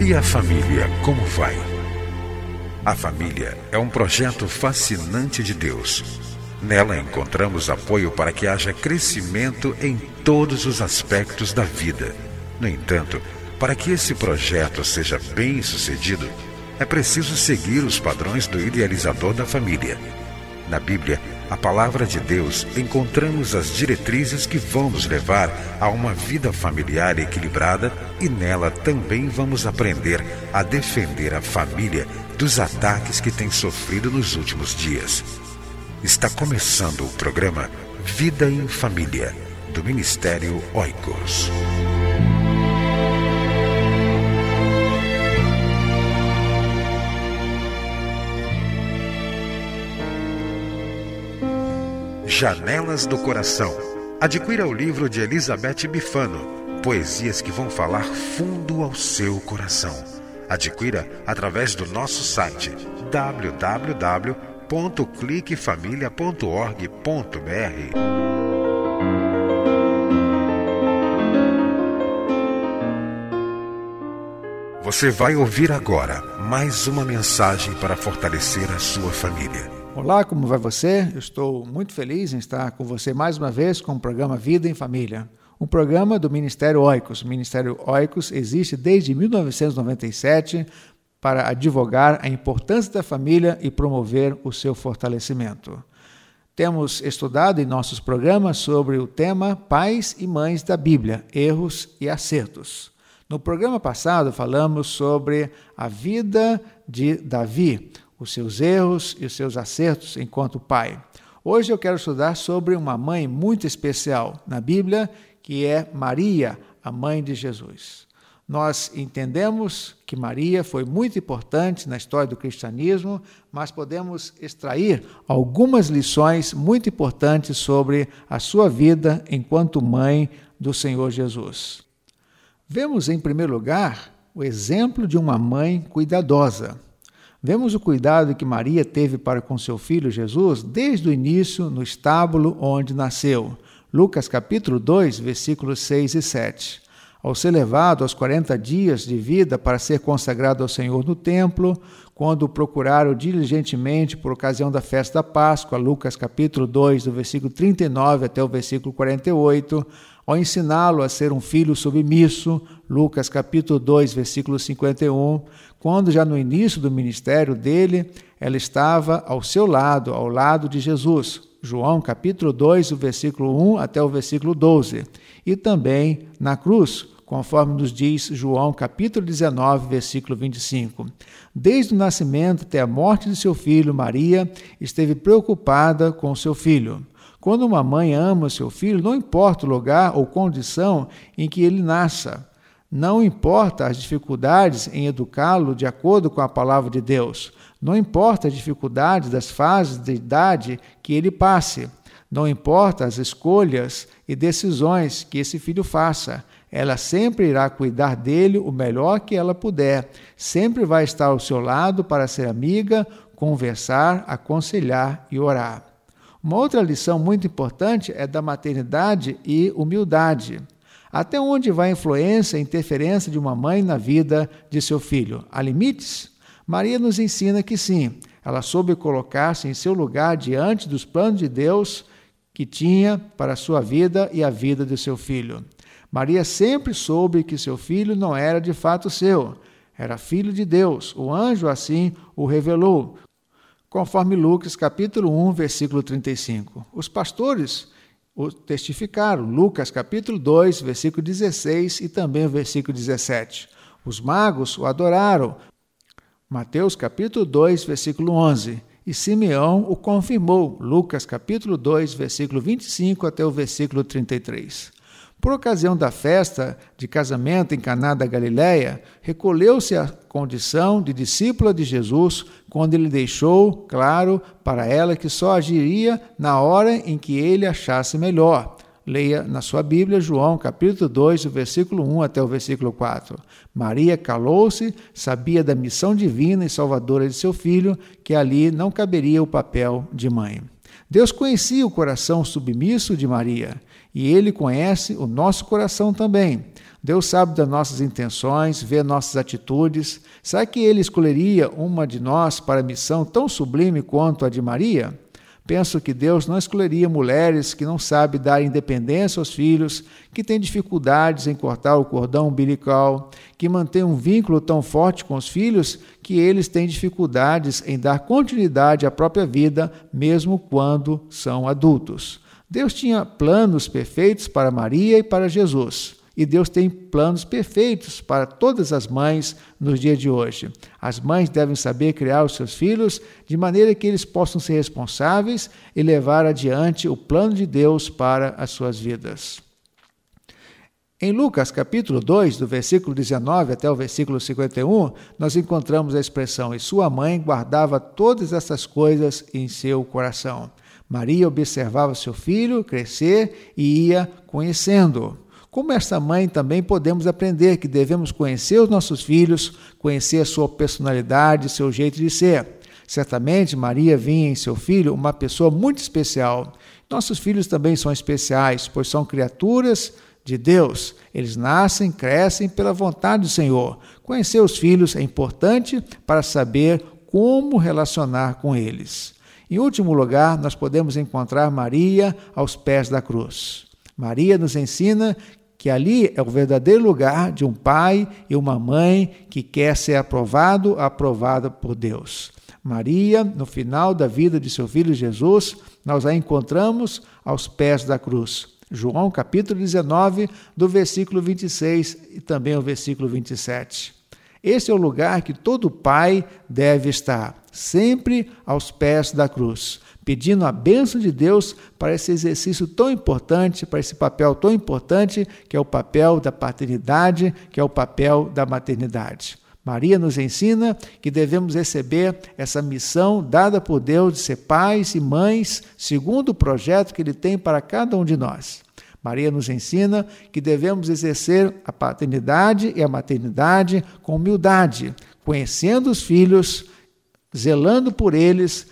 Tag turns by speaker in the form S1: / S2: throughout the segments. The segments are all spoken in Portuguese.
S1: E a família, como vai? A família é um projeto fascinante de Deus. Nela encontramos apoio para que haja crescimento em todos os aspectos da vida. No entanto, para que esse projeto seja bem-sucedido, é preciso seguir os padrões do idealizador da família. Na Bíblia, a palavra de Deus, encontramos as diretrizes que vão nos levar a uma vida familiar equilibrada e nela também vamos aprender a defender a família dos ataques que tem sofrido nos últimos dias. Está começando o programa Vida em Família, do Ministério Oikos. Janelas do Coração. Adquira o livro de Elizabeth Bifano, poesias que vão falar fundo ao seu coração. Adquira através do nosso site www.cliquefamilia.org.br. Você vai ouvir agora mais uma mensagem para fortalecer a sua família.
S2: Olá, como vai você? Eu estou muito feliz em estar com você mais uma vez com o programa Vida em Família, um programa do Ministério Oikos. O Ministério Oikos existe desde 1997 para advogar a importância da família e promover o seu fortalecimento. Temos estudado em nossos programas sobre o tema Pais e Mães da Bíblia, erros e acertos. No programa passado falamos sobre a vida de Davi, os seus erros e os seus acertos enquanto pai. Hoje eu quero estudar sobre uma mãe muito especial na Bíblia, que é Maria, a mãe de Jesus. Nós entendemos que Maria foi muito importante na história do cristianismo, mas podemos extrair algumas lições muito importantes sobre a sua vida enquanto mãe do Senhor Jesus. Vemos, em primeiro lugar, o exemplo de uma mãe cuidadosa. Vemos o cuidado que Maria teve para com seu filho Jesus desde o início no estábulo onde nasceu. Lucas capítulo 2, versículos 6 e 7. Ao ser levado aos 40 dias de vida para ser consagrado ao Senhor no templo, quando o procuraram diligentemente por ocasião da festa da Páscoa, Lucas capítulo 2, do versículo 39 até o versículo 48, ao ensiná-lo a ser um filho submisso, Lucas capítulo 2, versículo 51, quando já no início do ministério dele, ela estava ao seu lado, ao lado de Jesus, João capítulo 2, do versículo 1 até o versículo 12, e também na cruz, conforme nos diz João capítulo 19, versículo 25. Desde o nascimento até a morte de seu filho, Maria esteve preocupada com seu filho. Quando uma mãe ama seu filho, não importa o lugar ou condição em que ele nasça. Não importa as dificuldades em educá-lo de acordo com a palavra de Deus. Não importa as dificuldades das fases de idade que ele passe. Não importa as escolhas e decisões que esse filho faça. Ela sempre irá cuidar dele o melhor que ela puder. Sempre vai estar ao seu lado para ser amiga, conversar, aconselhar e orar. Uma outra lição muito importante é da maternidade e humildade. Até onde vai a influência e interferência de uma mãe na vida de seu filho? Há limites? Maria nos ensina que sim. Ela soube colocar-se em seu lugar diante dos planos de Deus que tinha para a sua vida e a vida de seu filho. Maria sempre soube que seu filho não era de fato seu. Era filho de Deus. O anjo assim o revelou, conforme Lucas capítulo 1, versículo 35. Os pastores o testificaram, Lucas capítulo 2, versículo 16 e também o versículo 17. Os magos o adoraram, Mateus capítulo 2, versículo 11. E Simeão o confirmou, Lucas capítulo 2, versículo 25 até o versículo 33. Por ocasião da festa de casamento em Caná da Galileia, recolheu-se à condição de discípula de Jesus, quando ele deixou claro para ela que só agiria na hora em que ele achasse melhor. Leia na sua Bíblia João capítulo 2, versículo 1 até o versículo 4. Maria calou-se, sabia da missão divina e salvadora de seu filho, que ali não caberia o papel de mãe. Deus conhecia o coração submisso de Maria, e Ele conhece o nosso coração também. Deus sabe das nossas intenções, vê nossas atitudes. Será que Ele escolheria uma de nós para a missão tão sublime quanto a de Maria? Penso que Deus não escolheria mulheres que não sabem dar independência aos filhos, que têm dificuldades em cortar o cordão umbilical, que mantêm um vínculo tão forte com os filhos que eles têm dificuldades em dar continuidade à própria vida, mesmo quando são adultos. Deus tinha planos perfeitos para Maria e para Jesus. E Deus tem planos perfeitos para todas as mães nos dias de hoje. As mães devem saber criar os seus filhos de maneira que eles possam ser responsáveis e levar adiante o plano de Deus para as suas vidas. Em Lucas capítulo 2, do versículo 19 até o versículo 51, nós encontramos a expressão: "E sua mãe guardava todas essas coisas em seu coração." Maria observava seu filho crescer e ia conhecendo-o. Como esta mãe, também podemos aprender que devemos conhecer os nossos filhos, conhecer a sua personalidade, seu jeito de ser. Certamente, Maria via em seu filho uma pessoa muito especial. Nossos filhos também são especiais, pois são criaturas de Deus. Eles nascem, crescem pela vontade do Senhor. Conhecer os filhos é importante para saber como relacionar com eles. Em último lugar, nós podemos encontrar Maria aos pés da cruz. Maria nos ensina que ali é o verdadeiro lugar de um pai e uma mãe que quer ser aprovada por Deus. Maria, no final da vida de seu filho Jesus, nós a encontramos aos pés da cruz. João capítulo 19, do versículo 26 e também o versículo 27. Esse é o lugar que todo pai deve estar, sempre aos pés da cruz, pedindo a bênção de Deus para esse exercício tão importante, para esse papel tão importante, que é o papel da paternidade, que é o papel da maternidade. Maria nos ensina que devemos receber essa missão dada por Deus de ser pais e mães, segundo o projeto que Ele tem para cada um de nós. Maria nos ensina que devemos exercer a paternidade e a maternidade com humildade, conhecendo os filhos, zelando por eles,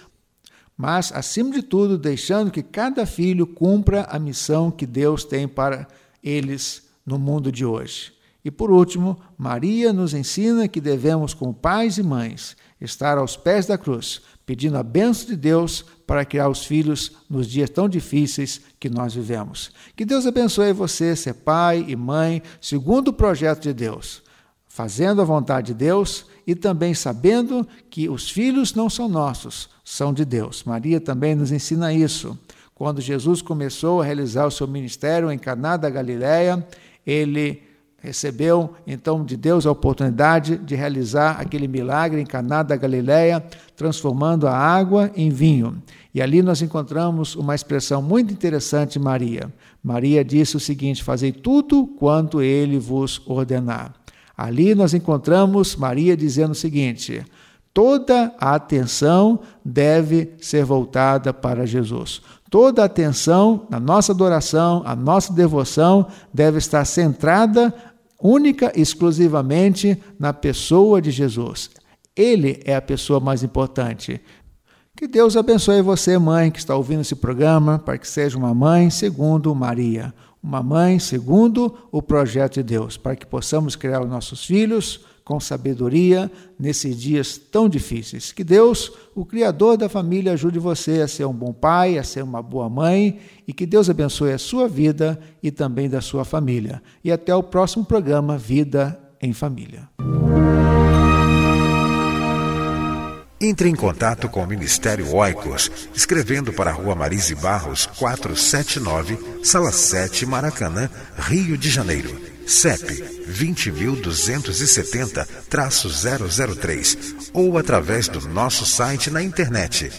S2: mas, acima de tudo, deixando que cada filho cumpra a missão que Deus tem para eles no mundo de hoje. E, por último, Maria nos ensina que devemos, como pais e mães, estar aos pés da cruz, pedindo a bênção de Deus para criar os filhos nos dias tão difíceis que nós vivemos. Que Deus abençoe você, ser pai e mãe, segundo o projeto de Deus, fazendo a vontade de Deus e também sabendo que os filhos não são nossos, são de Deus. Maria também nos ensina isso. Quando Jesus começou a realizar o seu ministério em Caná da Galileia, ele recebeu, então, de Deus a oportunidade de realizar aquele milagre em Caná da Galileia, transformando a água em vinho. E ali nós encontramos uma expressão muito interessante de Maria. Maria disse o seguinte: "Fazei tudo quanto ele vos ordenar." Ali nós encontramos Maria dizendo o seguinte: toda a atenção deve ser voltada para Jesus. Toda a atenção na nossa adoração, a nossa devoção deve estar centrada única e exclusivamente na pessoa de Jesus. Ele é a pessoa mais importante. Que Deus abençoe você, mãe, que está ouvindo esse programa, para que seja uma mãe segundo Maria, uma mãe segundo o projeto de Deus, para que possamos criar os nossos filhos com sabedoria nesses dias tão difíceis. Que Deus, o Criador da família, ajude você a ser um bom pai, a ser uma boa mãe, e que Deus abençoe a sua vida e também da sua família. E até o próximo programa Vida em Família.
S1: Entre em contato com o Ministério Oikos, escrevendo para a Rua Marise Barros, 479, Sala 7, Maracanã, Rio de Janeiro. CEP 20.270-003 ou através do nosso site na internet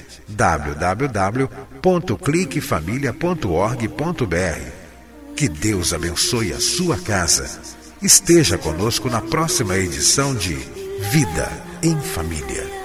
S1: www.cliquefamilia.org.br. Que Deus abençoe a sua casa. Esteja conosco na próxima edição de Vida em Família.